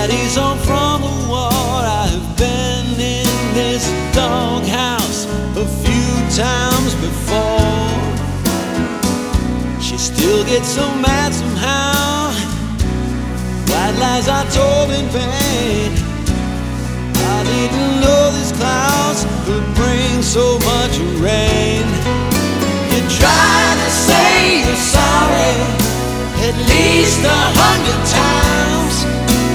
Daddy's home from the war. I've been in this doghouse a few times before. She still gets so mad somehow. White lies I told in vain. I didn't know these clouds could bring so much rain.